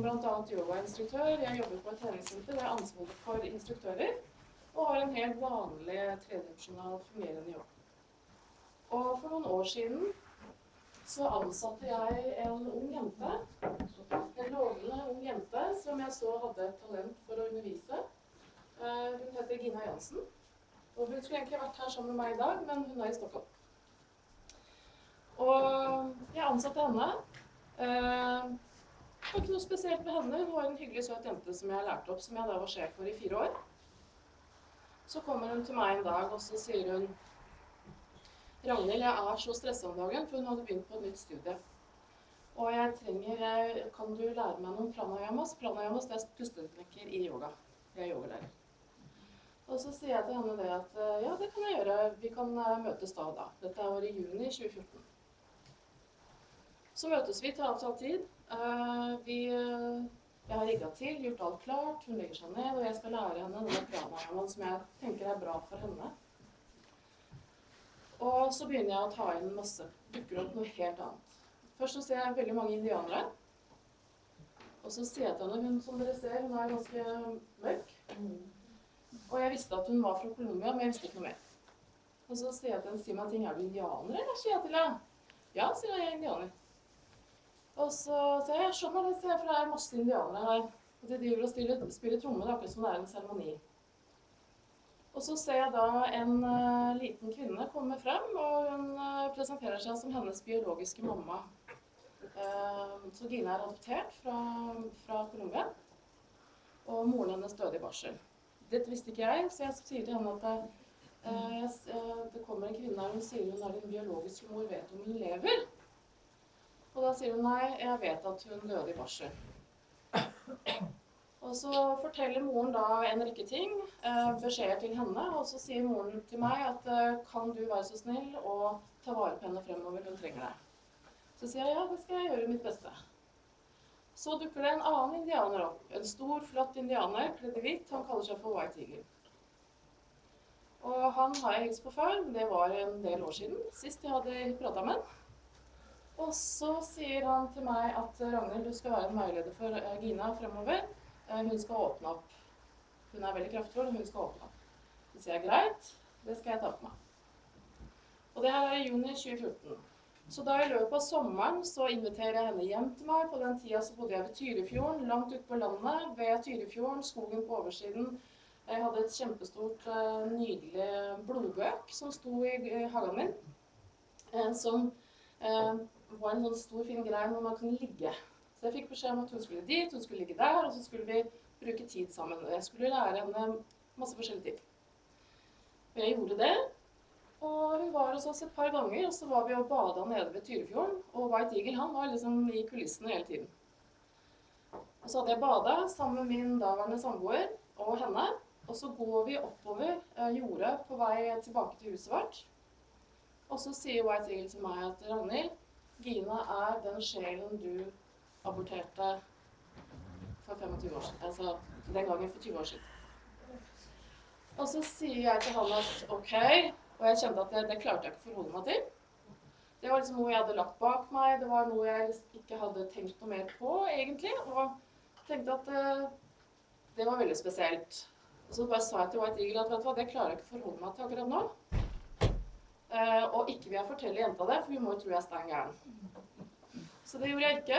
blant annet yogainstruktør. Jeg jobber på et treningssenter, jeg er ansvarlig for instruktører, og har en helt vanlig tredimensjonal fungerende yoga. Og for noen år siden så ansatte jeg en ung jente, en lovende ung jente, som jeg så hadde et talent for å undervise. Hun heter Gina Jansen, og hun skulle egentlig vært her sammen med meg i dag, men hun er i Stockholm. Og jeg ansatte henne. Det var ikke noe spesielt med henne. Hun var en hyggelig søt jente som jeg lærte opp, som jeg da var sjef for i 4 år. Så kommer hun til meg en dag, og så sier hun: Ragnhild, jeg er så stresset om dagen, for hun hadde begynt på et nytt studie. Og jeg trenger, kan du lære meg noen pranayamas? Pranayamas, det er pusteteknikker i yoga. Jeg er yogalærer. Og så sier jeg til henne det at ja, det kan jeg gjøre. Vi kan møtes da og da. Dette var i juni 2014. Så møtes vi til avtalt tid. Jeg har rigget til, gjort alt klart, hun legger seg ned, og jeg skal lære henne denne pranayamaen som jeg tenker er bra for henne. Og så begynner jeg å ta inn masse, dukker opp noe helt annet. Først så ser jeg veldig mange indianere. Og så sier jeg til henne, hun som dere ser, hun er ganske mørk. Og jeg visste at hun var fra Colombia, men jeg visste ikke noe mer. Og så sier jeg til henne, si meg ting, er du indianer, eller sier jeg til henne? Ja, sier jeg er indianer. Og så sier jeg skjønner det, sier jeg, for det er masse indianere her. Og de driver og spiller tromme, akkurat som det er en seremoni. Og så ser jeg da en liten kvinne komme frem, og hun presenterer seg som hennes biologiske mamma. Så Gina er adoptert fra Colombia, og moren hennes døde i barsel. Dette visste ikke jeg, så jeg sier til henne at det kommer en kvinne her, hun sier hun er din biologiske mor, vet om hun lever? Og da sier hun nei, jeg vet at hun døde i barsel. Og så forteller moren da en rekke ting, beskjeder til henne, og så sier moren til meg at kan du være så snill og ta vare på henne fremover, hun trenger deg. Så sier jeg ja, det skal jeg gjøre mitt beste. Så dukker det en annen indianer opp, en stor, flott indianer, kledd i hvitt, han kaller seg for White Eagle. Og han har jeg hilst på før, men det var en del år siden, sist jeg hadde pratet med han. Og så sier han til meg at Ragnhild, du skal være en veileder for Gina fremover. Hun skal åpne opp. Hun er veldig kraftfull, og hun skal åpne opp. Så sier jeg greit, det skal jeg ta på meg. Og det her er i juni 2014. Så da i løpet av sommeren så inviterer jeg henne hjem til meg. På den tiden så bodde jeg ved Tyrifjorden, langt ute på landet, ved Tyrifjorden, skogen på oversiden. Jeg hadde et kjempestort, nydelig blodbøk som sto i hagen min, som var en sånn stor, fin greie hvor man kunne ligge. Så jeg fikk beskjed om at hun skulle dit, hun skulle ligge der, og så skulle vi bruke tid sammen. Og jeg skulle lære henne masse forskjellige ting. Og jeg gjorde det, og hun var hos oss et par ganger, og så var vi og badet nede ved Tyrifjorden, og White Eagle, han var liksom i kulissene hele tiden. Og så hadde jeg badet sammen med min daværende samboer og henne, og så går vi oppover jordet på vei tilbake til huset vårt. Og så sier White Eagle til meg at Ragnhild, Gina er den sjelen du aborterte for 25 år siden. Altså den gangen for 20 år siden. Og så sier jeg til han at ok, og jeg kjente at det klarte jeg ikke å forholde meg til. Det var liksom noe jeg hadde lagt bak meg, det var noe jeg ikke hadde tenkt noe mer på egentlig, og tenkte at det var veldig spesielt. Og så bare sa jeg til White Eagle at vet du hva, det klarer jeg ikke å forholde meg til akkurat nå. Og ikke vil jeg fortelle jenta det, for hun må jo tro jeg er stein gæren. Så det gjorde jeg ikke.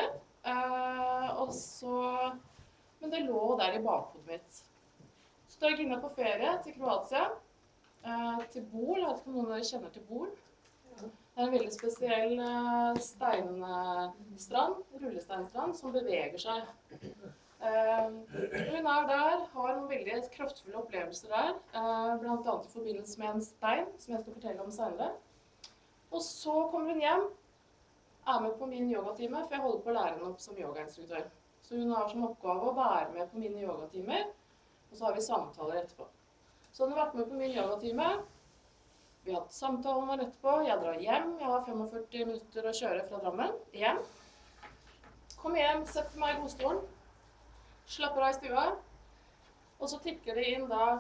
Men det lå der i bakhodet mitt. Så da gikk jeg på ferie til Kroatia, til Bol. Jeg vet ikke om noen av dere kjenner til Bol. Det er en veldig spesiell steinstrand, rullesteinstrand, som beveger seg. Hun er der, har noen veldig kraftfulle opplevelser der, blant annet i forbindelse med en stein, som jeg skal fortelle om senere. Og så kommer hun hjem, er med på min yogatime, for jeg holder på å lære henne opp som yogainstruktør. Så hun har som oppgave å være med på mine yogatimer, og så har vi samtaler etterpå. Så hun har vært med på min yogatime, vi har hatt samtaler etterpå, jeg drar hjem, jeg har 45 minutter å kjøre fra Drammen, hjem. Kom hjem, sett på meg i godstolen. Slapper av i stua, og så tikker det inn da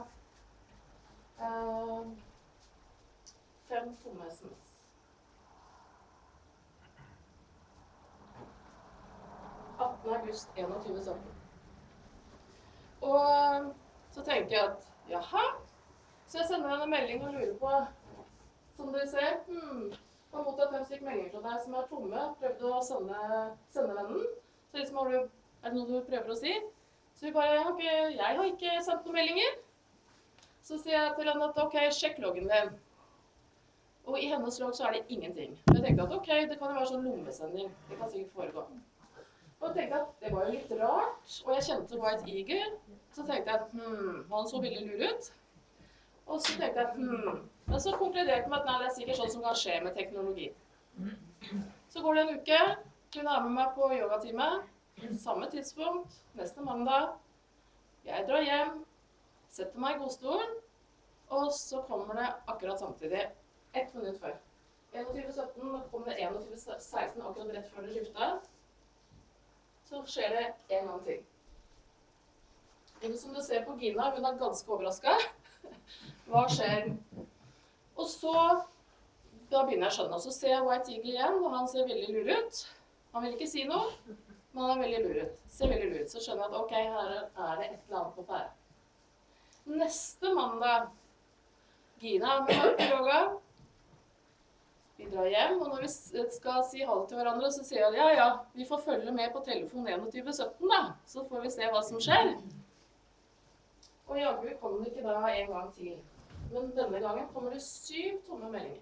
5 tomme SMS. 18. august 2117. Og så tenker jeg at jaha, så jeg sender henne en melding og lurer på, som dere ser, jeg har mottatt 5 stykker meldinger fra deg som er tomme, prøvde å sende vennen. Så liksom, er det noe du prøver å si? Så vi bare, ok, jeg har ikke sendt noen meldinger. Så sier jeg til henne at ok, sjekk loggen din. Og i hennes logg så er det ingenting. Så jeg tenkte at ok, det kan jo være sånn lommesending. Det kan sikkert foregå. Og jeg tenkte at det var jo litt rart, og jeg kjente White Eagle. Så tenkte jeg at han så veldig lur ut. Og så tenkte jeg men så konkluderte jeg med at nei, det er sikkert sånn som kan skje med teknologi. Så går det en uke, hun er med meg på yogatime, samme tidspunkt, neste mandag. Jeg drar hjem, setter meg i godstolen, og så kommer det akkurat samtidig, 1 minutt før. 21.17, da kom det 21.16, akkurat rett før det skiftet. Så skjer det en annen ting. Og som du ser på Gina, hun er ganske overrasket. Hva skjer? Og så, da begynner jeg å skjønne. Og så ser jeg White Eagle igjen, og han ser veldig lur ut. Han vil ikke si noe, men han er veldig lur ut. Ser veldig lur ut. Så skjønner jeg at ok, her er det et eller annet på ferde. Neste mandag, Gina er med meg på yoga. Vi drar hjem, og når vi skal si ha det til hverandre, så sier jeg ja, vi får følge med på telefon 21.17 da, så får vi se hva som skjer. Og jaggu kom det ikke da en gang til. Men denne gangen kommer det 7 tomme meldinger.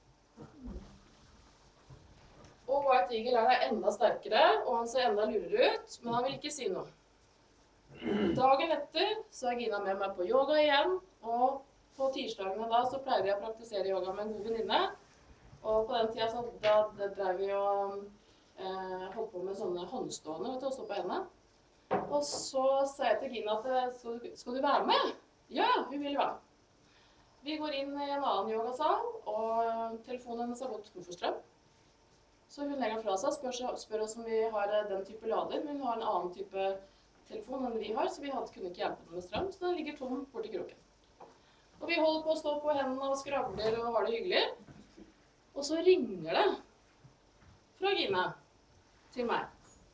Og White Eagle er da enda sterkere, og han ser enda lurere ut, men han vil ikke si noe. Dagen etter så er Gina med meg på yoga igjen, og på tirsdagene da så pleier vi å praktisere yoga med en god venninne. Og på den tida så da drev vi og holdt på med sånne håndstående, vet du, og stå på hendene. Og så sa jeg til Gina at skal du være med? Ja, hun vil være med. Vi går inn i en annen yogasal, og telefonen hennes har gått tom for strøm. Så hun legger fra seg, spør oss om vi har den type lader, men hun har en annen type telefon enn vi har, så vi kunne ikke hjelpe den med strøm, så den ligger tom borti kroken. Og vi holder på å stå på hendene og skravler og har det hyggelig. Og så ringer det fra Gina til meg.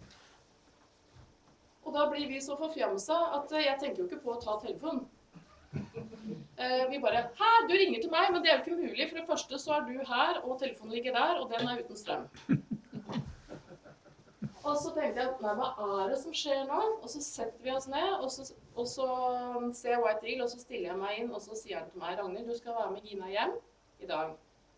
Og da blir vi så forfjamset at jeg tenker jo ikke på å ta telefonen. Vi bare, hæ, du ringer til meg, men det er jo ikke mulig. For det første så er du her, og telefonen ligger der, og den er uten strøm. Og så tenkte jeg, nei, hva er det som skjer nå? Og så setter vi oss ned, og så ser jeg White Eagle, og så stiller jeg meg inn, og så sier han til meg, Ragnhild, du skal være med Gina hjem i dag.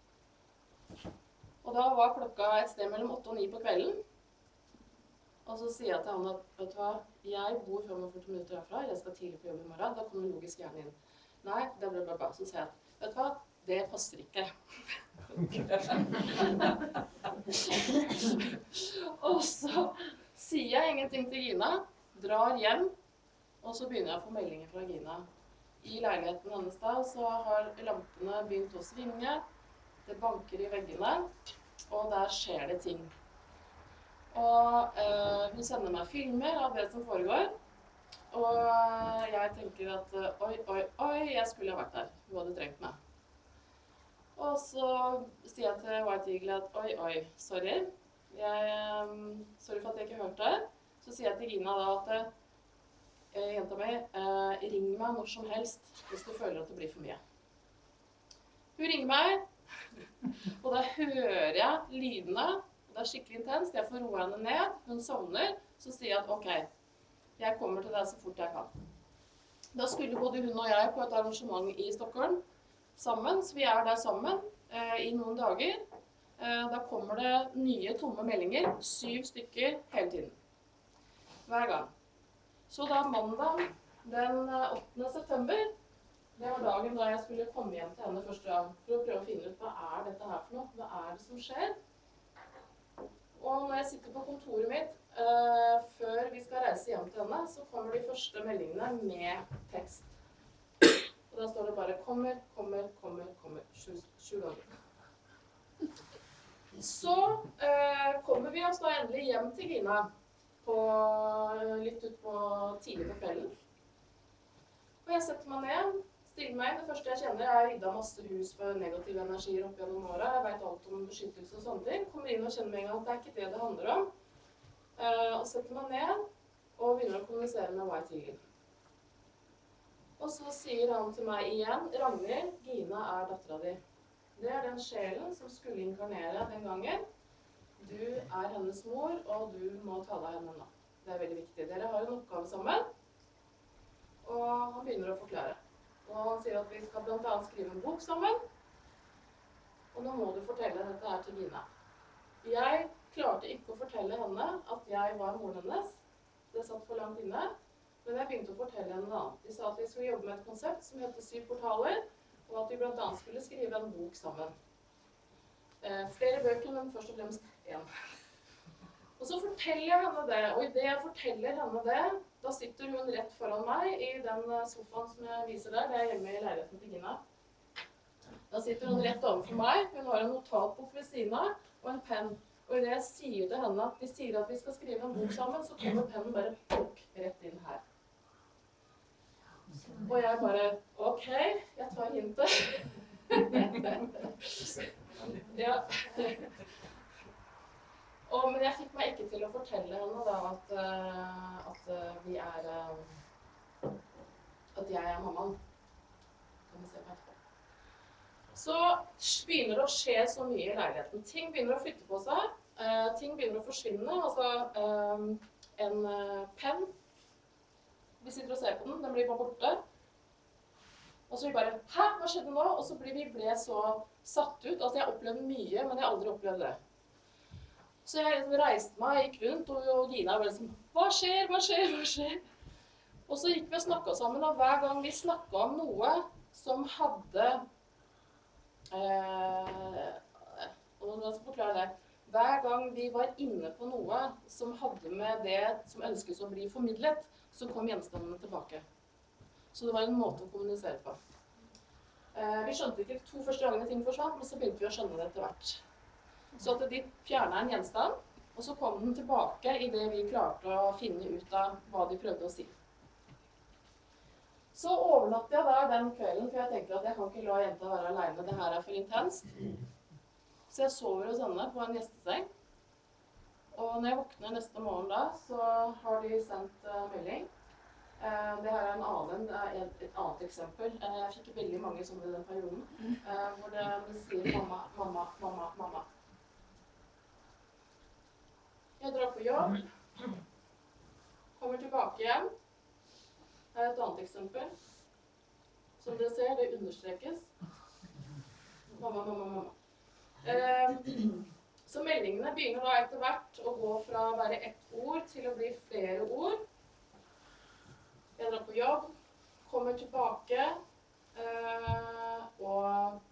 Og da var klokka et sted mellom 8 og 9 på kvelden. Og så sier jeg til han at, vet du hva, jeg bor 45 minutter herfra, jeg skal tidlig på jobb i morgen, da kommer logisk hjernen inn. Nei, det ble bra. Så sier jeg, vet du hva, det passer ikke. Og så sier jeg ingenting til Gina, drar hjem, og så begynner jeg å få meldinger fra Gina. I leiligheten hennes da, så har lampene begynt å svinge, det banker i veggene, og der skjer det ting. Og hun sender meg filmer av det som foregår, og jeg tenker at oi, jeg skulle ha vært der. Hun hadde trengt meg. Og så sier jeg til White Eagle at oi, sorry. Sorry for at jeg ikke hørte det. Så sier jeg til Gina da at jenta mi, ring meg når som helst hvis du føler at det blir for mye. Hun ringer meg, og da hører jeg lydene. Det er skikkelig intenst. Jeg får roe henne ned. Hun sovner. Så sier jeg at ok, jeg kommer til deg så fort jeg kan. Da skulle både hun og jeg på et arrangement i Stockholm sammen, så vi er der sammen i noen dager. Da kommer det nye tomme meldinger, 7 stykker hele tiden. Hver gang. Så da mandag den 8. september, det var dagen da jeg skulle komme hjem til henne første gang, for å prøve å finne ut hva er dette her for noe, hva er det som skjer? Og når jeg sitter på kontoret mitt, før vi skal reise hjem til henne, så kommer de første meldingene med tekst. Og da står det bare kommer, 7 ganger. Så kommer vi oss da endelig hjem til Gina, litt ut på tidlig på kvelden. Og jeg setter meg ned, stiller meg. Det første jeg kjenner er rydda masse hus for negative energier opp gjennom året. Jeg vet alt om beskyttelse og sånne ting. Kommer inn og kjenner med en gang at det er ikke det det handler om. Og setter meg ned og begynner å kommunisere med White Eagle. Og så sier han til meg igjen, Ragnhild, Gina er datteren din. Det er den sjelen som skulle inkarnere den gangen. Du er hennes mor, og du må ta deg av henne nå. Det er veldig viktig. Dere har en oppgave sammen. Og han begynner å forklare. Og han sier at vi skal blant annet skrive en bok sammen. Og nå må du fortelle dette her til Gina. Jeg klarte ikke å fortelle henne at jeg var moren hennes. Det satt for langt inne. Men jeg begynte å fortelle henne noe annet. De sa at vi skulle jobbe med et konsept som heter 7 portaler, og at vi blant annet skulle skrive en bok sammen. Flere bøker, men først og fremst én. Og så forteller jeg henne det, og i det jeg forteller henne det, da sitter hun rett foran meg i den sofaen som jeg viser der. Det er hjemme i leiligheten til Gina. Da sitter hun rett overfor meg. Hun har en notatbok ved siden av og en penn. Og i det jeg sier til henne at de sier at vi skal skrive en bok sammen, så kommer pennen bare plukk rett inn her. Og jeg bare, ok, jeg tar hintet. Ja. Men jeg fikk meg ikke til å fortelle henne da at vi er at jeg er mammaen. Kan vi se på etterpå. Så begynner det å skje så mye i leiligheten. Ting begynner å flytte på seg. Ting begynner å forsvinne. Altså en penn. Vi sitter og ser på den. Den blir bare borte. Og så vi bare, hæ, hva skjedde nå? Og så ble så satt ut. Altså jeg opplevde mye, men jeg har aldri opplevd det. Så jeg liksom reiste meg, gikk rundt, og Gina var liksom, hva skjer, hva skjer, hva skjer? Og så gikk vi og snakket sammen, og hver gang vi snakket om noe som hadde og nå skal jeg forklare det. Hver gang vi var inne på noe som hadde med det som ønskes å bli formidlet, så kom gjenstandene tilbake. Så det var en måte å kommunisere på. Vi skjønte ikke de 2 første gangene ting forsvant, men så begynte vi å skjønne det etter hvert. Så at de fjernet en gjenstand, og så kom den tilbake i det vi klarte å finne ut av hva de prøvde å si. Så overnatte jeg der den kvelden, for jeg tenkte at jeg kan ikke la jenta være alene, det her er for intenst. Så jeg sover hos henne på en gjesteseng. Og når jeg våkner neste morgen da, så har de sendt melding. Det her er en annen, det er et annet eksempel. Jeg fikk veldig mange sånne i den perioden, hvor det sier mamma, mamma, mamma, mamma. Jeg drar på jobb, kommer tilbake igjen. Her er et annet eksempel. Som dere ser, det understrekes. Mamma, mamma, mamma. Så meldingene begynner da etter hvert å gå fra å være ett ord til å bli flere ord. Jeg drar på jobb, kommer tilbake, og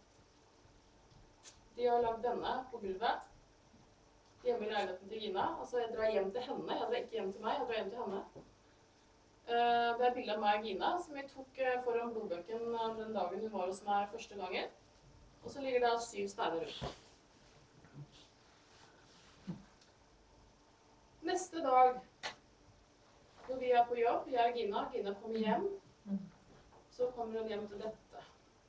de har lagd denne på gulvet. Hjemme i leiligheten til Gina. Altså jeg drar hjem til henne, jeg drar ikke hjem til meg, jeg drar hjem til henne. Det er bildet av meg og Gina, som vi tok foran blodbøkken den dagen hun var hos meg første gangen. Og så ligger det 7 steiner rundt. Neste dag, hvor vi er på jobb, jeg og Gina kommer hjem, så kommer hun hjem til dette.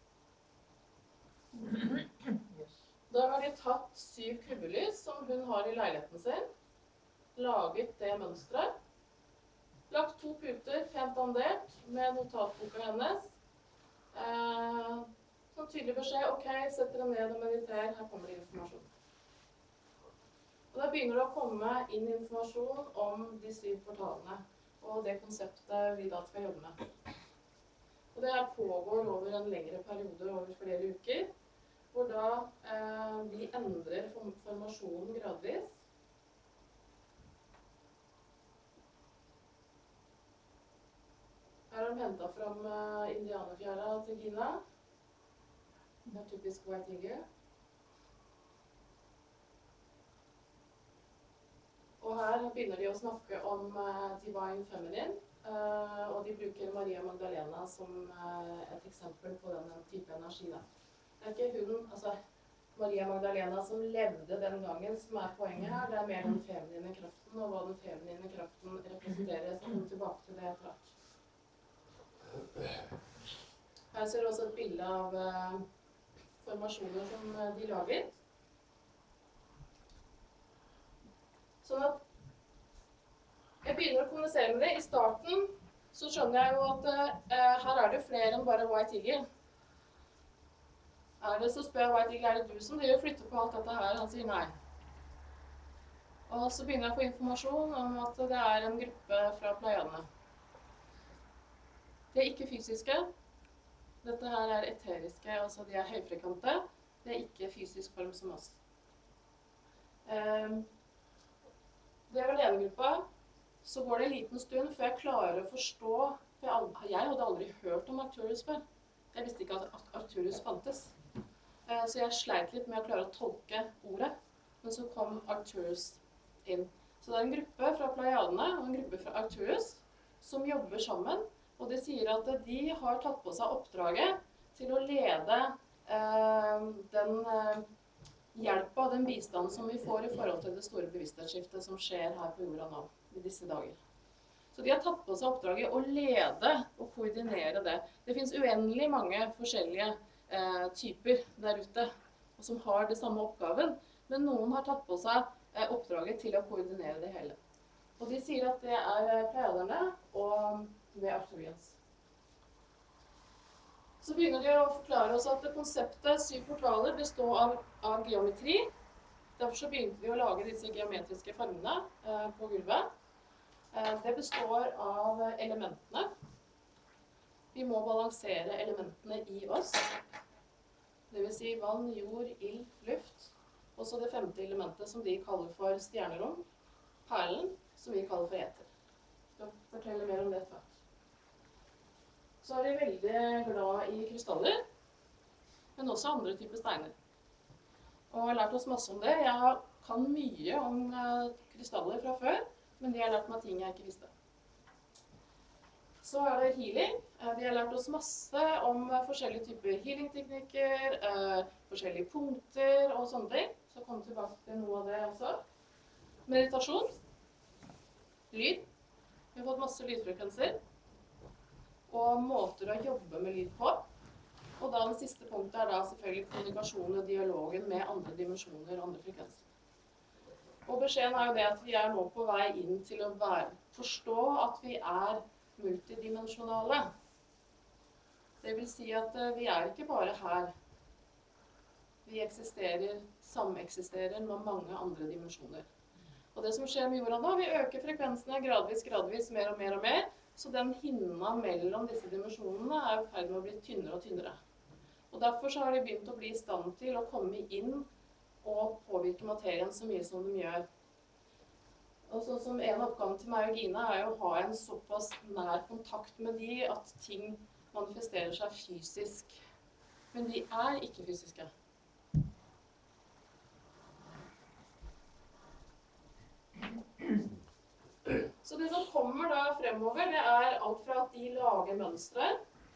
Da har de tatt 7 kubbelys som hun har i leiligheten sin, laget det mønstret, lagt 2 puter, pent andert, med notatboka hennes. Sånn tydelig beskjed, ok, sett dere ned og mediter, her kommer det informasjon. Og da begynner det å komme inn informasjon om de 7 portalene, og det konseptet vi da skal jobbe med. Og det her pågår over en lengre periode, over flere uker, hvor da vi endrer formasjonen gradvis. Her har de hentet fram indianerfjæra til Gina. Det er typisk White Eagle. Og her begynner de å snakke om Divine Feminine, og de bruker Maria Magdalena som et eksempel på den type energi. Da. Det er ikke hun, altså Maria Magdalena som levde den gangen som er poenget her, det er mer den feminine kraften, og hva den feminine kraften representerer. Jeg skal komme tilbake til det etter hvert. Her ser du også et bilde av formasjoner som de lager. Sånn at Jeg begynner å kommunisere med det. I starten så skjønner jeg jo at her er det flere enn bare White Eagle. Så spør jeg White Eagle, er det du som driver og flytter på alt dette her? Han sier nei. Og så begynner jeg å få informasjon om at det er en gruppe fra Pleiadene. De er ikke fysiske. Dette her er eteriske, altså de er høyfrekvente. Det er ikke fysisk form som oss. Det var ledergruppa. Så går det en liten stund før jeg klarer å forstå, for jeg hadde aldri hørt om Arcturus før. Jeg visste ikke at Arcturus fantes. Så jeg sleit litt med å klare å tolke ordet. Men så kom Arcturus inn. Så det er en gruppe fra Pleiadene og en gruppe fra Arcturus som jobber sammen. Og de sier at de har tatt på seg oppdraget til å lede den hjelpa, den bistanden som vi får i forhold til det store bevissthetsskiftet som skjer her på jorda nå, i disse dager. Så de har tatt på seg oppdraget å lede og koordinere det. Det finnes uendelig mange forskjellige typer der ute, som har det samme oppgaven, men noen har tatt på seg oppdraget til å koordinere det hele. Og de sier at det er Pleiaderne og The Arcturians. Så begynner de å forklare oss at konseptet 7 portaler består av geometri. Derfor så begynte vi å lage disse geometriske formene på gulvet. Det består av elementene. Vi må balansere elementene i oss. Det vil si vann, jord, ild, luft. Og så det 5. elementet som de kaller for stjernerom. Perlen, som vi kaller for eter. Jeg skal fortelle mer om det etter. Så er de veldig glad i krystaller, men også andre typer steiner. Og jeg har lært oss masse om det. Jeg kan mye om krystaller fra før, men de har lært meg ting jeg ikke visste. Så er det healing. De har lært oss masse om forskjellige typer healing-teknikker, forskjellige punkter og sånne ting. Så kommer vi tilbake til noe av det også. Meditasjon. Lyd. Vi har fått masse lydfrekvenser. Og måter å jobbe med lyd på. Og da den siste punktet er da selvfølgelig kommunikasjon og dialogen med andre dimensjoner og andre frekvenser. Og beskjeden er jo det at vi er nå på vei inn til å forstå at vi er multidimensjonale. Det vil si at vi er ikke bare her. Vi sameksisterer med mange andre dimensjoner. Og det som skjer med jorda nå, vi øker frekvensene gradvis, mer og mer. Så den hinna mellom disse dimensjonene er i ferd med å bli tynnere og tynnere. Og derfor så har de begynt å bli i stand til å komme inn og påvirke materien så mye som de gjør. Og sånn som en av oppgavene til meg og Gina er jo å ha en såpass nær kontakt med de at ting manifesterer seg fysisk. Men de er ikke fysiske. Så det som kommer da fremover, det er alt fra at de lager mønstre,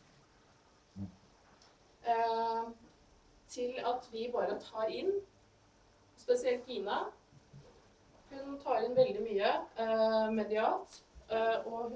til at vi bare tar inn, spesielt Gina. Hun tar inn veldig mye medialt, og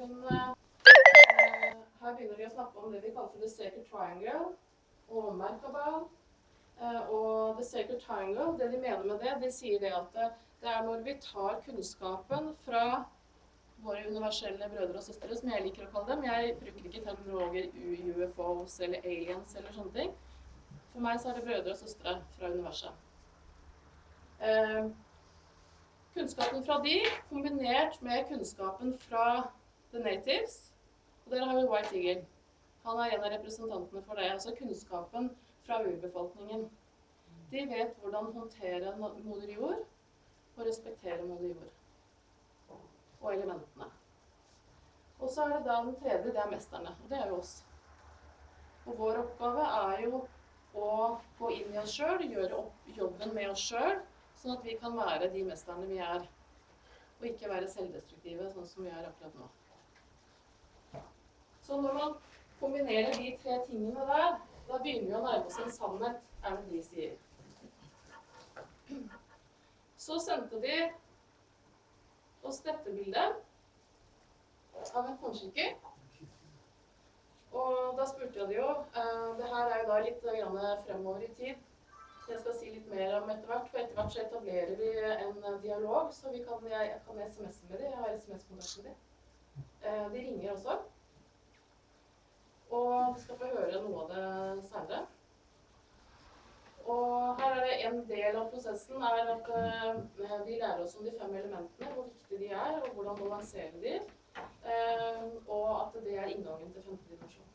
her begynner de å snakke om det vi kaller for The Sacred Triangle, og Merkabah. Og The Sacred Triangle, det de mener med det, de sier det at det er når vi tar kunnskapen fra våre universelle brødre og søstre, som jeg liker å kalle dem. Jeg bruker ikke terminologer UFOs eller aliens eller sånne ting. For meg så er det brødre og søstre fra universet. Kunnskapen fra de, kombinert med kunnskapen fra The Natives, og der har vi White Eagle. Han er en av representantene for det, altså kunnskapen fra urbefolkningen. De vet hvordan håndtere moder jord og respektere moder jord. Og elementene. Og så er det da den tredje, det er mesterne, og det er jo oss. Og vår oppgave er jo å gå inn i oss selv, gjøre jobben med oss selv, sånn at vi kan være de mesterne vi er, og ikke være selvdestruktive, sånn som vi er akkurat nå. Så når man kombinerer de 3 tingene der, da begynner vi å nærme oss en sannhet, er det de sier. Så sendte de oss dette bildet av en kornskikker. Og da spurte jeg det jo, det her er jo da litt fremover i tid. jeg skal si litt mer om etter hvert, for etter hvert så etablerer vi en dialog, så jeg kan SMS-e med dem, jeg har SMS-kontakt med dem. De ringer også, og du skal få høre noe av det senere. Og her er det en del av prosessen er at vi lærer oss om de 5 elementene, hvor viktige de er, og hvordan balansere de, og at det er inngangen til 5. dimensjon.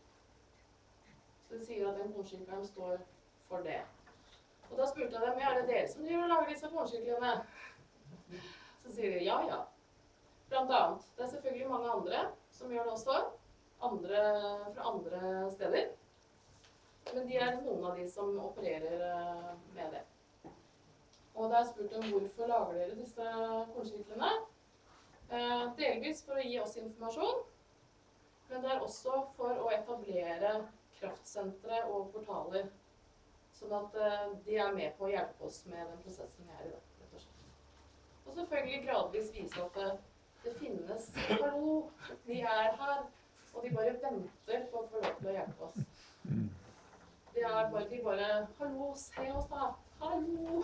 Så det sier at den kornsirkelen står for det. Og da spurte jeg dem, ja, er det dere som driver og lager disse kornsirklene? Så sier de, ja, ja. Blant annet. Det er selvfølgelig mange andre som gjør det også, fra andre steder. Men de er noen av de som opererer med det. Og da har jeg spurt dem, hvorfor lager dere disse kornsirklene? Delvis for å gi oss informasjon, men det er også for å etablere kraftsentre og portaler, sånn at de er med på å hjelpe oss med den prosessen vi er i dag, rett og slett. Og selvfølgelig gradvis vise at det finnes, hallo, de er her, og de bare venter på å få lov til å hjelpe oss. De bare, hallo, se oss da, hallo!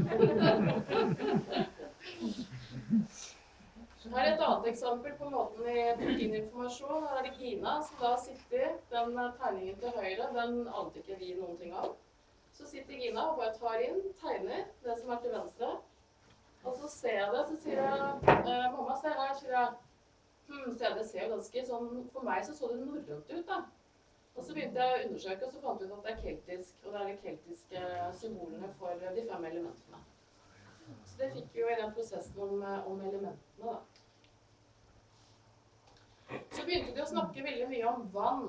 Her er et annet eksempel på måten vi tok inn informasjon. Her er det Gina som da sitter, den tegningen til høyre, den ante ikke vi noen ting av. Så sitter Gina og bare tar inn, tegner det som er til venstre. Og så ser jeg det, så sier jeg, mamma ser her, sier jeg, det ser ganske sånn, for meg så det norrønt ut da. Og så begynte jeg å undersøke, og så fant jeg ut at det er keltisk, og det er de keltiske symbolene for de 5 elementene. Så det fikk vi jo i den prosessen om elementene da. Så begynte de å snakke veldig mye om vann.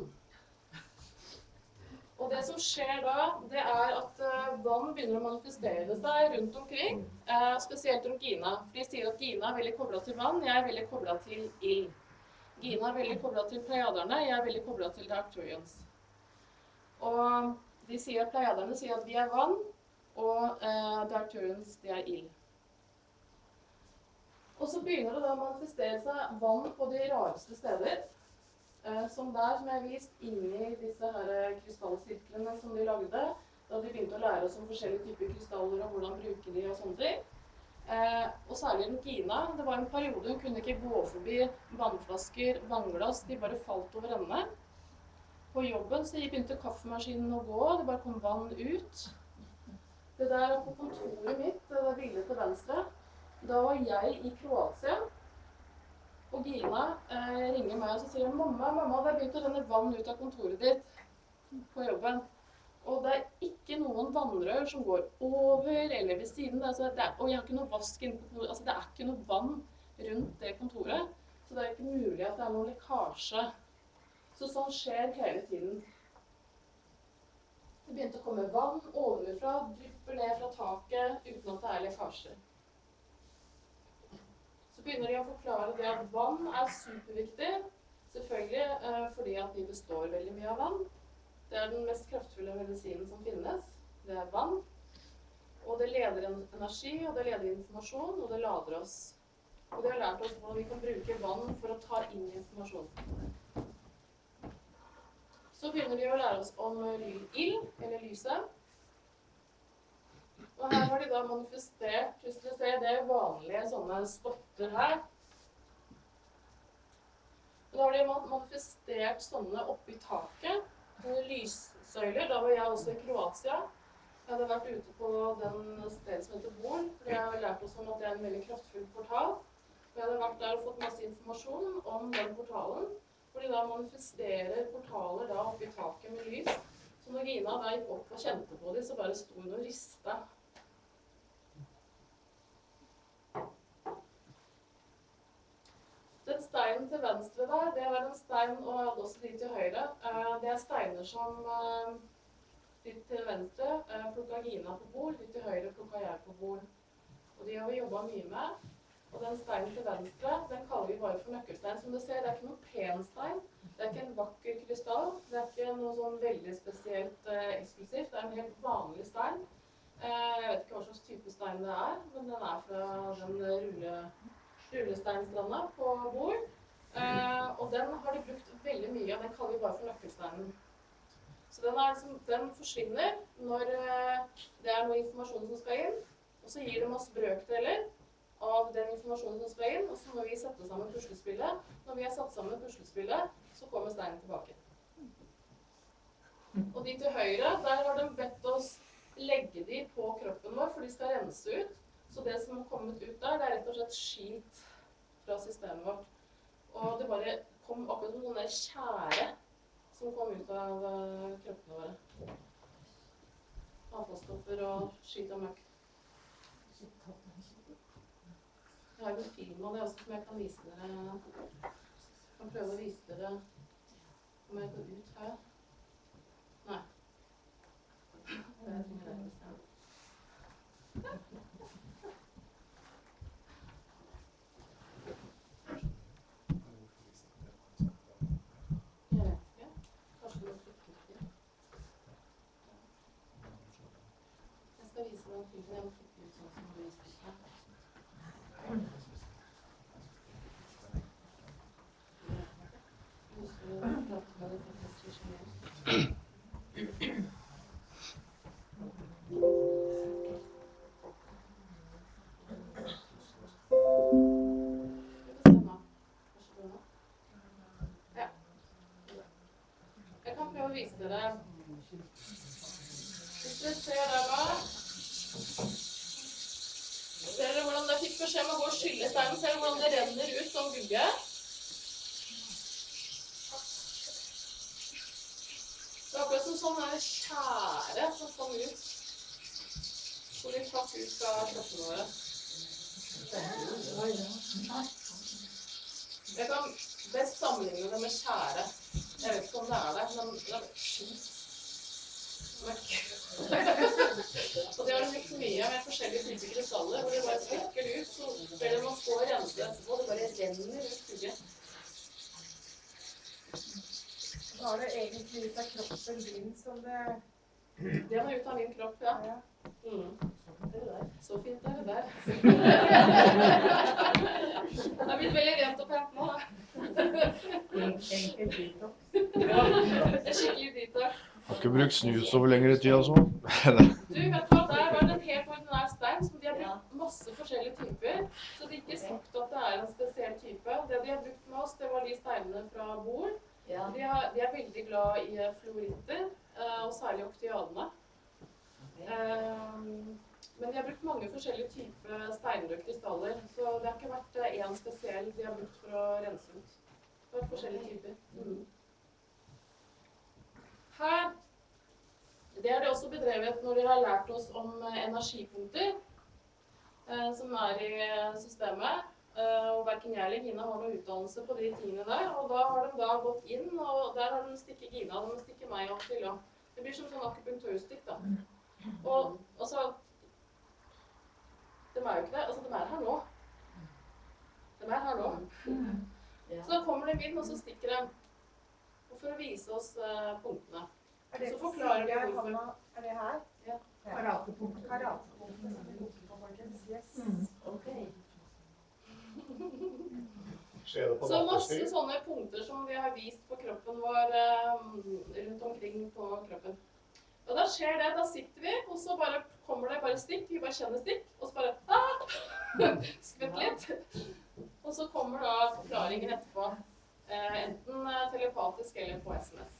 Og det som skjer da, det er at vann begynner å manifestere seg rundt omkring, spesielt rundt Gina. For de sier at Gina er veldig koblet til vann, jeg er veldig koblet til ild. Gina er veldig koblet til pleiaderne, jeg er veldig koblet til The Arcturians. Og de sier at pleiaderne sier at vi er vann, og The Arcturians, de er ild. Og så begynner det da å manifestere seg vann på de rareste steder. Som der, som jeg har vist, inni disse her krystallsirklene som de lagde, da de begynte å lære oss om forskjellige typer krystaller og hvordan bruke de og sånne ting. Og særlig rundt Gina, det var en periode hun kunne ikke gå forbi vannflasker, vannglass, de bare falt over ende. På jobben så begynte kaffemaskinen å gå, det bare kom vann ut. Det der på kontoret mitt, det bildet til venstre, da var jeg i Kroatia, og Gina ringer meg og så sier mamma, det har begynt å renne vann ut av kontoret ditt på jobben. Og det er ikke noen vannrør som går over eller ved siden. Og jeg har ikke noe vask inne på kontoret. Det er ikke noe vann rundt det kontoret. Så det er ikke mulig at det er noen lekkasje. Så sånn skjer hele tiden. Det begynte å komme vann ovenfra, drypper ned fra taket uten at det er lekkasjer. Så begynner de å forklare det at vann er superviktig. Selvfølgelig fordi at vi består veldig mye av vann. Det er den mest kraftfulle medisinen som finnes. Det er vann. Og det leder energi, og det leder informasjon, og det lader oss. Og de har lært oss hvordan vi kan bruke vann for å ta inn informasjon. Så begynner de å lære oss om ild, eller lyset. Og her har de da manifestert, hvis dere ser, det er vanlige sånne spotter her. Og da har de manifestert sånne oppi taket. Lyssøyler, da var jeg også i Kroatia. Jeg hadde vært ute på den stedet som heter Bol, for jeg har lært oss om at det er en veldig kraftfull portal. Og jeg hadde vært der og fått masse informasjon om den portalen, hvor de da manifesterer portaler da oppi taket med lys. Så når Gina da gikk opp og kjente på dem, så bare sto hun og ristet. Den steinen til venstre der, det var en stein, og også de til høyre. Det er steiner som de til venstre plukket Gina på Bol, de til høyre plukket jeg på Bol. Og de har vi jobbet mye med. Og den steinen til venstre, den kaller vi bare for nøkkelstein. Som du ser, det er ikke noen pen stein. Det er ikke en vakker krystall. Det er ikke noe sånn veldig spesielt eksklusivt. Det er en helt vanlig stein. Jeg vet ikke hva slags type stein det er, men den er fra den rullesteinstranda på Bol. Og den har de brukt veldig mye, og den kaller vi bare for nøkkelsteinen. Så den forsvinner når det er noe informasjon som skal inn, og så gir det masse brøkdeler av den informasjonen som skal inn, og så må vi sette sammen puslespillet. Når vi har satt sammen puslespillet, så kommer steinen tilbake. Og de til høyre, der har de bedt oss legge de på kroppen vår, for de skal rense ut. Så det som har kommet ut der, det er rett og slett skit fra systemet vårt. Og det bare kom akkurat som sånne tjære som kom ut av kroppene våre. Avfallsstoffer og skit og møkk. Jeg har en film av det også som jeg kan vise dere. Jeg kan prøve å vise dere om jeg går ut her. Nei. Jeg trenger det i stedet. Jeg skal vise den filmen. Jeg må klippe ut sånn som du viste seg. Jeg kan prøve å vise dere. Hvis dere ser der da, ser dere hvordan jeg fikk beskjed om å gå og skylle steinen? Ser dere hvordan det renner ut som gugge? Det er akkurat som sånn tjære som kom ut. Så de trakk ut fra kroppene våre. Jeg kan best sammenligne det med tjære. Jeg vet ikke om det er det, men det er skit. Og det har de gjort mye med forskjellige typer krystaller, hvor det bare stikker ut, så ber de å få rense etterpå, det bare renner ut kugge. Da har det egentlig ut av kroppen din som det... Det var ut av min kropp, ja. Det er det der. Så fint er det der. Det er blitt veldig rent og pent nå, da. Enkel detox. En skikkelig detox. Har ikke brukt snus over lengre tid, altså. Du, vet du hva, der var det en helt ordinær stein, som de har brukt masse forskjellige typer, så de ikke sagt at det er en spesiell type. Det de har brukt med oss, det var de steinene fra Bor. De er veldig glad i fluoritter, og særlig oktiadene. Men de har brukt mange forskjellige typer steiner og krystaller, så det har ikke vært en spesiell de har brukt for å rense ut. Det har vært forskjellige typer. Her, det har de også bedrevet når de har lært oss om energipunkter som er i systemet. Og hverken jeg eller Gina har noe utdannelse på de tingene der, og da har de da gått inn, og der har de stikket Gina, de stikker meg opp til, og det blir som sånn akupunkturstikk da. Og så, de er jo ikke det, altså de er her nå. De er her nå. Så da kommer de inn, og så stikker de. Og for å vise oss punktene. Så forklarer de hvorfor. Er det her? Ja. Karatepunktet. Karatepunktet som vi husker på, folkens. Yes. Ok. Så masse sånne punkter som vi har vist på kroppen vår rundt omkring på kroppen. Og da skjer det, da sitter vi, og så bare kommer det bare stikk, vi bare kjenner stikk, og så bare skvett litt. Og så kommer da forklaringen etterpå, enten telepatisk eller på SMS.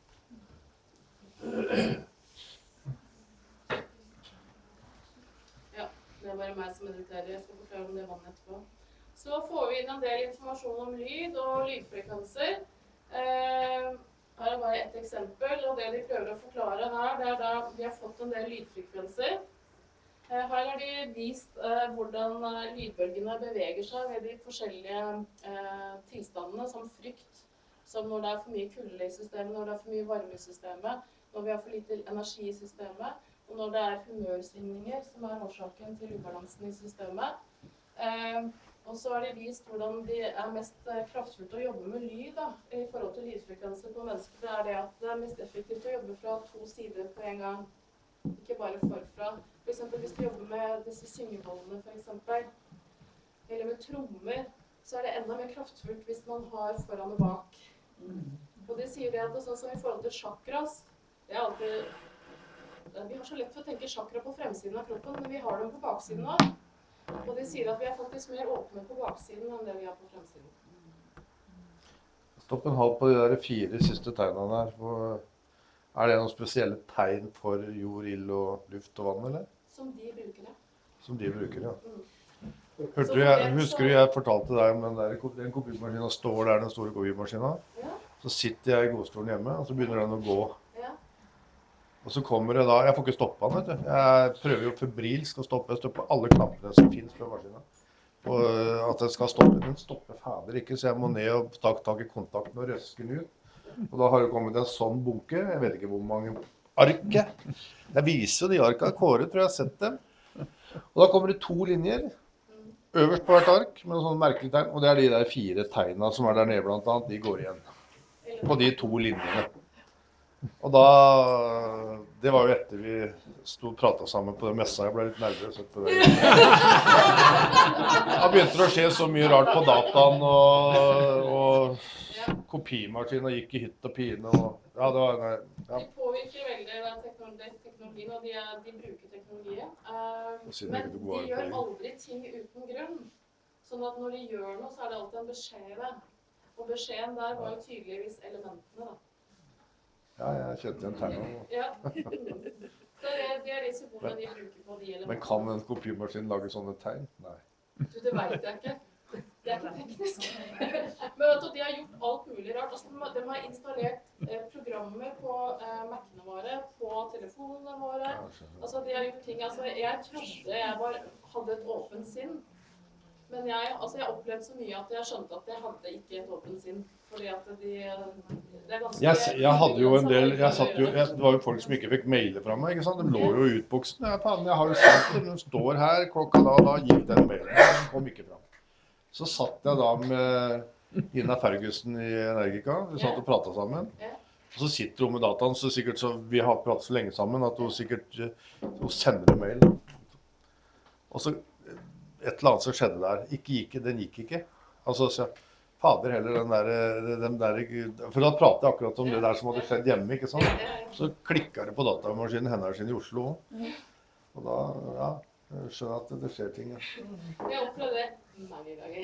Ja, det er bare meg som mediterer, jeg skal forklare om det vannet etterpå. Så får vi inn en del informasjon om lyd og lydfrekvenser. Her er bare et eksempel, og det de prøver å forklare her, det er da vi har fått en del lydfrekvenser. Her har de vist hvordan lydbølgene beveger seg ved de forskjellige tilstandene, som frykt, som når det er for mye kulde i systemet, når det er for mye varme i systemet, når vi har for lite energi i systemet, og når det er humørsvingninger som er årsaken til ubalansen i systemet. Og så har de vist hvordan det er mest kraftfullt å jobbe med lyd da, i forhold til lydfrekvenser på mennesker. Det er det at det er mest effektivt å jobbe fra to sider på en gang, ikke bare forfra. For eksempel hvis du jobber med disse syngebollene for eksempel, eller med trommer, så er det enda mer kraftfullt hvis man har foran og bak. Og de sier det at det er sånn som i forhold til chakras, Det er alltid... Vi har så lett for å tenke chakra på fremsiden av kroppen, men vi har dem på baksiden nå. Og de sier at vi er faktisk mer åpne på baksiden enn det vi er på fremsiden. Stopp en halv på de der 4 siste tegnene her. Er det noen spesielle tegn for jord, ild og luft og vann, eller? Som de bruker, ja. Som de bruker, ja. Mm. Husker du jeg fortalte deg om den kopimaskinen står der, den store kopimaskinen? Ja. Så sitter jeg i godstolen hjemme, og så begynner den å gå. Ja. Og så kommer det da, jeg får ikke stoppe den, vet du. Jeg prøver jo febrilsk å stoppe. Jeg stopper alle knappene som finnes på maskinen. Og at den skal stoppe, den stopper fader ikke, så jeg må ned og ta tak i kontakten og røske den ut. Og da har det kommet en sånn bunke, jeg vet ikke hvor mange arket. Jeg viser jo de arka, Kåre tror jeg har sett dem. Og da kommer det 2 linjer, øverst på hvert ark, med noen sånne merkelige tegn. Og det er de der 4 tegnene som er der nede blant annet, de går igjen. På de 2 linjene. Og da, det var jo etter vi sto og pratet sammen på den messa, jeg ble litt nervøs på det. Da begynte det å skje så mye rart på dataen, og kopimaskinen gikk i hytt og pine, og ja, det var, ja. De påvirker veldig den teknologien, og de bruker teknologien. Men de gjør aldri ting uten grunn. Sånn at når de gjør noe, så er det alltid en beskjed der. Og beskjeden der var jo tydeligvis elementene da. Ja, jeg kjente en tegn. Ja. Så det er de symbolene de bruker på de elementene. Men kan en kopimaskin lage sånne tegn? Nei. Du, det vet jeg ikke. Det er ikke teknisk. Men vet du, de har gjort alt mulig rart. Altså, de har installert programmer på Mac-ene våre, på telefonene våre. Altså, de har gjort ting. Altså, jeg trodde jeg hadde et åpent sinn. Men jeg opplevde så mye at jeg skjønte at jeg hadde ikke et åpent sinn. Fordi at det er ganske... Jeg hadde jo en del, det var jo folk som ikke fikk mailer fra meg, ikke sant? De lå jo i utboksen. Ja, faen, jeg har jo sagt det, de står her, klokka da gikk den mailen, den kom ikke fram. Så satt jeg da med Ina Ferguson i Energica, vi satt og pratet sammen. Og så sitter hun med dataen, så sikkert så vi har pratet så lenge sammen at hun sikkert hun sender en mail. Og så et eller annet som skjedde der, den gikk ikke. Altså, så, fader heller den der, for da pratet jeg akkurat om det der som hadde skjedd hjemme, ikke sant? Så klikket det på datamaskinen hennes i Oslo. Og da, ja, jeg skjønner at det skjer ting. Ja. Jeg opplevde det mange ganger.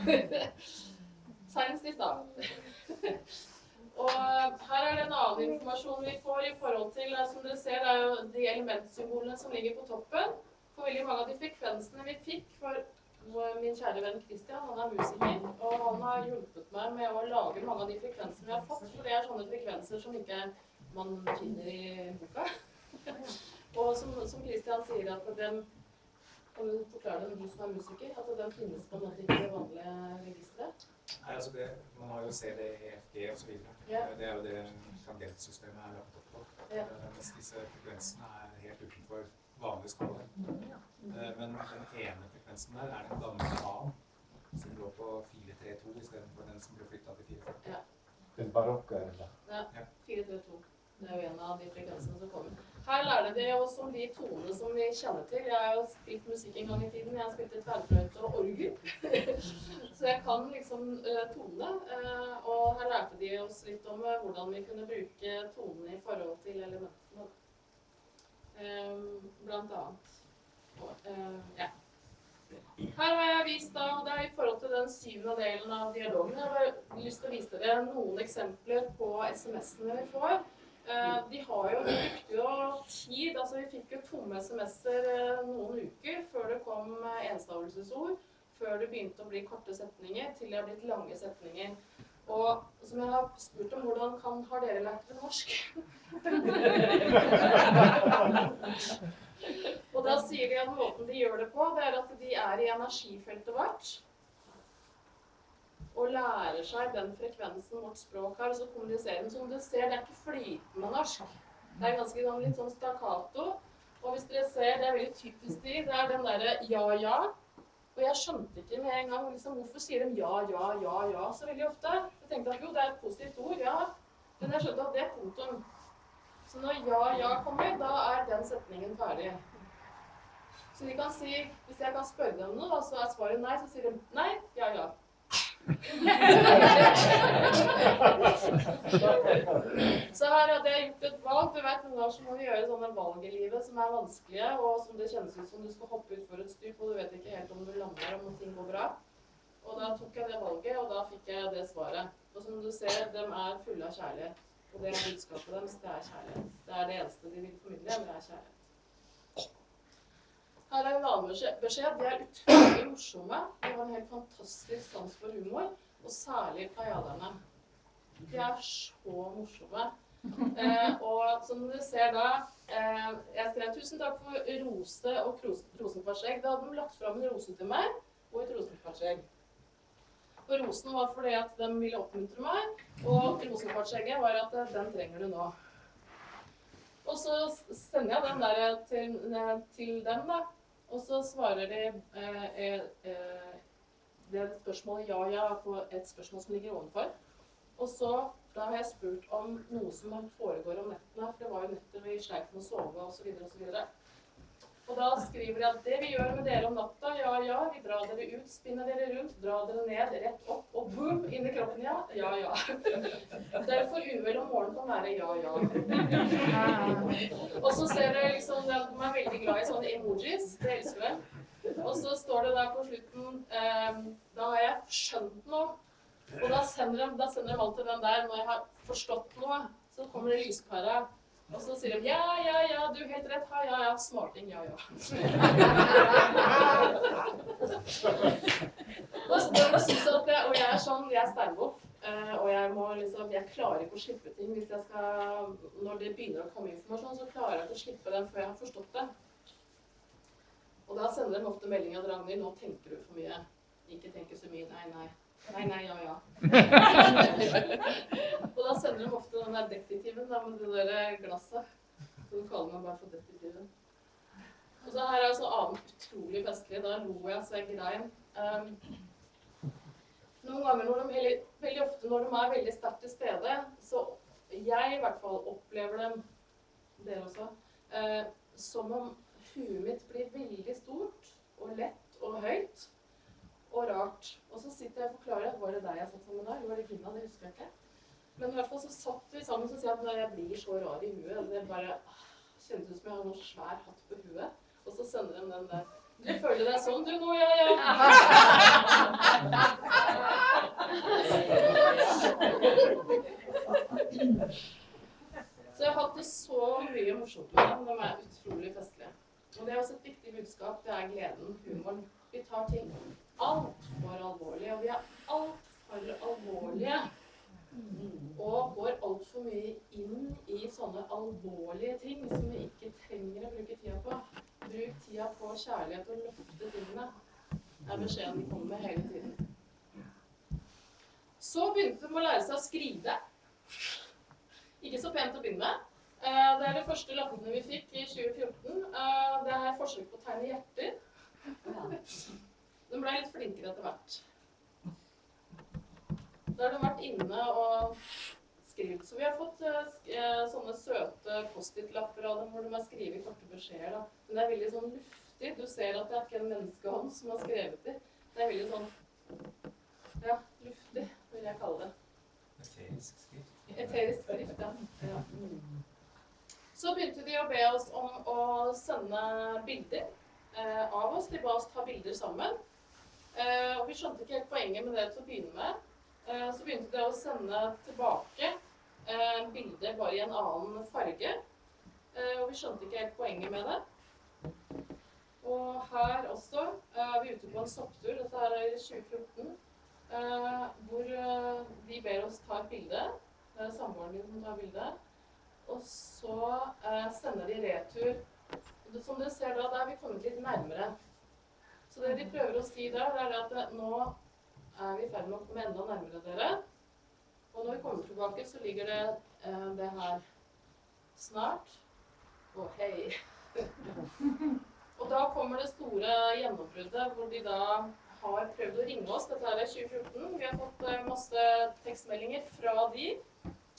Senest i stad. Og her er det en annen informasjon vi får i forhold til, som dere ser, det er jo de elementsymbolene som ligger på toppen. For veldig mange av de frekvensene vi fikk, for min kjære venn Christian, han er musiker, og han har hjulpet meg med å lage mange av de frekvensene vi har fått, for det er sånne frekvenser som ikke man finner i boka. Og som Christian sier, at dem, kan du forklare det, du som er musiker, at den finnes på en måte ikke i det vanlige registeret? Nei, altså man har jo CD, EFG og så videre. Ja. Det er jo det tangentsystemet er lagt opp på. Ja. Mens disse frekvensene er helt utenfor vanlig skala. Men den ene frekvensen der er den gamle A-en, som lå på 432 i stedet for den som ble flyttet til 440. Ja. Den barokke, eller? Ja, 432. Det er jo en av de frekvensene som kommer. Her lærer de oss om de tonene som vi kjenner til. Jeg har jo spilt musikk en gang i tiden. Jeg har spilt tverrfløyte og orgel. Så jeg kan liksom tonene. Og her lærte de oss litt om hvordan vi kunne bruke tonene i forhold til elementene. Blant annet. Ja. Her har jeg vist da, og det er i forhold til den 7. delen av dialogen. Jeg har lyst til å vise dere noen eksempler på SMS-ene vi får. Vi brukte jo tid, altså vi fikk jo tomme SMS-er noen uker før det kom enstavelsesord, før det begynte å bli korte setninger, til det har blitt lange setninger. Og som jeg har spurt om, hvordan har dere lært det norsk? Og da sier de at måten de gjør det på, det er at de er i energifeltet vårt, og lærer seg den frekvensen vårt språk har, og så kommuniserer den. Som du ser, det er ikke flytende norsk. Det er ganske litt sånn staccato. Og hvis dere ser, det er veldig typisk det er den derre ja, ja. Og jeg skjønte ikke med en gang, liksom, hvorfor sier de ja, ja, ja, ja så veldig ofte. Jeg tenkte at jo, det er et positivt ord, ja. Men jeg skjønte at det er punktum. Så når ja, ja kommer, da er den setningen ferdig. Så de kan si, hvis jeg kan spørre dem noe, så er svaret nei, så sier de nei, ja, ja. Så her hadde jeg gjort et valg. Du vet, noen ganger så må vi gjøre sånne valg i livet som er vanskelige, og som det kjennes ut som du skal hoppe ut for et stup, og du vet ikke helt om du lander, om ting går bra. Og da tok jeg det valget, og da fikk jeg det svaret. Og som du ser, de er fulle av kjærlighet. Og det er budskapet deres, det er kjærlighet. Det er det eneste de vil formidle, det er kjærlighet. Her er en annen beskjed. De er utrolig morsomme. De har en helt fantastisk sans for humor, og særlig pajaderne. De er så morsomme. Og som du ser da, jeg skrev 'Tusen takk for rose og rosenkvartsegg'. Da hadde de lagt frem en rose til meg, og et rosenkvartsegg. Og rosen var fordi at de ville oppmuntre meg, og rosenkvartsegget var at den trenger du nå. Og så sender jeg den der til dem da, og så svarer de det spørsmålet ja på et spørsmål som ligger ovenfor. Og så da har jeg spurt om noe som foregår om nettene, for det var jo netter vi sleit med å sove og så videre og så videre. Og da skriver de at det vi gjør med dere om natta, ja, vi drar dere ut, spinner dere rundt, drar dere ned, rett opp og boom, inn i kroppen, ja. Derfor uvel om morgenen kan være ja. Og så ser dere liksom, de er veldig glad i sånne emojis, det elsker de. Og så står det der på slutten, da har jeg skjønt noe. Og da sender de alltid den der, når jeg har forstått noe, så kommer det lyspæra. Og så sier de, ja, du helt rett, ja, smarting, ja. Og så de synes at og jeg er sånn, jeg er steinboff, og jeg klarer ikke å slippe ting hvis jeg skal, når det begynner å komme informasjon, så klarer jeg ikke å slippe den før jeg har forstått det. Og da sender de ofte melding av Ragnhild, nå tenker du for mye, ikke tenker så mye, nei, ja. Og da sender de ofte den der detektiven da, med det der glasset. Så de kaller meg bare for detektiven. Og så her er altså annen utrolig festlig. Da lo jeg så jeg grein. Noen ganger, veldig ofte når de er veldig sterkt til stede, så jeg i hvert fall opplever dem, dere også, som om huet mitt blir veldig stort og lett og høyt. Og rart. Og så sitter jeg og forklarer, var det deg jeg satt sammen der? Var det Gina? Det husker jeg ikke. Men i hvert fall så satt vi sammen og sier at når jeg blir så rar i huet, det bare kjentes ut som jeg har noen svær hatt på huet. Og så sender de den der. Du føler deg sånn, du nå, ja. Så jeg har hatt det så mye morsomt med dem. De er utrolig festlige. Og det er også et viktig budskap, det er gleden, humoren. Vi tar ting alt for alvorlig, og vi er alt for alvorlige. Og går alt for mye inn i sånne alvorlige ting som vi ikke trenger å bruke tida på. Bruk tida på kjærlighet og løfte tingene. Det er beskjeden de kommer med hele tiden. Så begynte de å lære seg å skrive. Ikke så pent å begynne med. Det er de første lappene vi fikk i 2014. Det er forsøk på å tegne hjerter. De ble litt flinkere etter hvert. Da har de vært inne og skrevet. Så vi har fått sånne søte post-it-lapper av dem hvor de har skrevet korte beskjeder. Da. Men det er veldig sånn luftig. Du ser at det er ikke en menneskehånd som har skrevet det. Det er veldig sånn, ja, luftig, vil jeg kalle det. Eterisk skrift. Eterisk skrift, ja. Så begynte de å be oss om å sende bilder av oss. De ba oss ta bilder sammen. Og vi skjønte ikke helt poenget med det til å begynne med. Så begynte de å sende tilbake bilder bare i en annen farge. Og vi skjønte ikke helt poenget med det. Og her også er vi ute på en sopptur. Dette er i 2014. Hvor de ber oss ta et bilde. Det er samboeren min som tar bildet. Og så sender de retur. Som dere ser da, der er vi kommet litt nærmere. Så det de prøver å si der, det er at nå er vi i ferd med å komme enda nærmere dere. Og når vi kommer tilbake, så ligger det her snart. Og hei. Og da kommer det store gjennombruddet, hvor de da har prøvd å ringe oss. Dette er 2014. Vi har fått masse tekstmeldinger fra de.